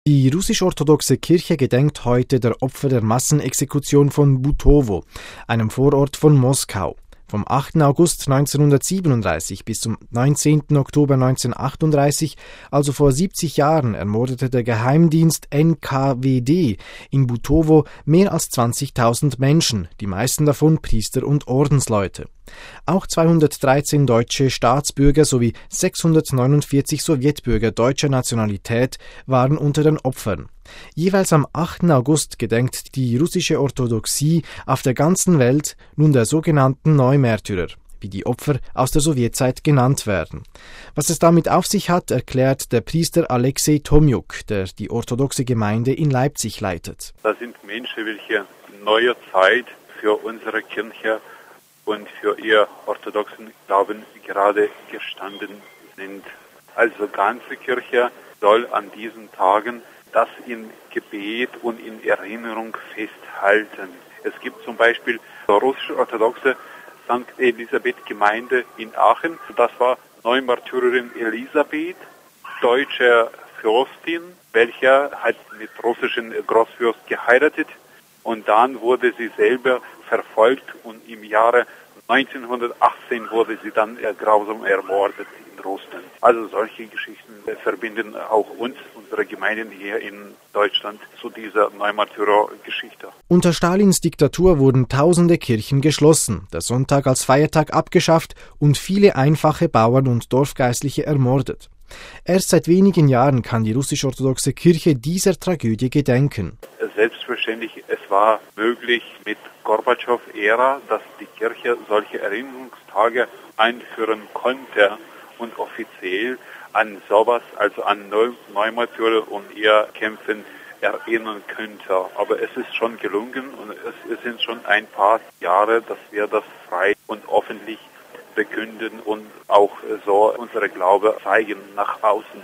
Die russisch-orthodoxe Kirche gedenkt heute der Opfer der Massenexekution von Butowo, einem Vorort von Moskau. Vom 8. August 1937 bis zum 19. Oktober 1938, also vor 70 Jahren, ermordete der Geheimdienst NKWD in Butowo mehr als 20.000 Menschen, die meisten davon Priester und Ordensleute. Auch 213 deutsche Staatsbürger sowie 649 Sowjetbürger deutscher Nationalität waren unter den Opfern. Jeweils am 8. August gedenkt die russische Orthodoxie auf der ganzen Welt nun der sogenannten Neumärtyrer, wie die Opfer aus der Sowjetzeit genannt werden. Was es damit auf sich hat, erklärt der Priester Alexei Tomjuk, der die orthodoxe Gemeinde in Leipzig leitet. Das sind Menschen, welche in neuer Zeit für unsere Kirche und für ihr orthodoxen Glauben gerade gestanden sind. Also ganze Kirche soll an diesen Tagen das in Gebet und in Erinnerung festhalten. Es gibt zum Beispiel die russisch-orthodoxe St. Elisabeth-Gemeinde in Aachen. Das war Neumärtyrerin Elisabeth, deutsche Fürstin, welche hat mit russischen Großfürst geheiratet und dann wurde sie selber verfolgt und im Jahre 1918 wurde sie dann grausam ermordet in Russland. Also solche Geschichten verbinden auch uns, unsere Gemeinden hier in Deutschland, zu dieser Neumärtyrer-Geschichte. Unter Stalins Diktatur wurden tausende Kirchen geschlossen, der Sonntag als Feiertag abgeschafft und viele einfache Bauern und Dorfgeistliche ermordet. Erst seit wenigen Jahren kann die russisch-orthodoxe Kirche dieser Tragödie gedenken. Selbstverständlich, es war möglich mit Gorbatschow-Ära, dass die Kirche solche Erinnerungstage einführen konnte und offiziell an sowas, also an Neumärtyrer und ihr Kämpfen erinnern könnte. Aber es ist schon gelungen und es sind schon ein paar Jahre, dass wir das frei und öffentlich verkünden und auch so unsere Glaube zeigen nach außen.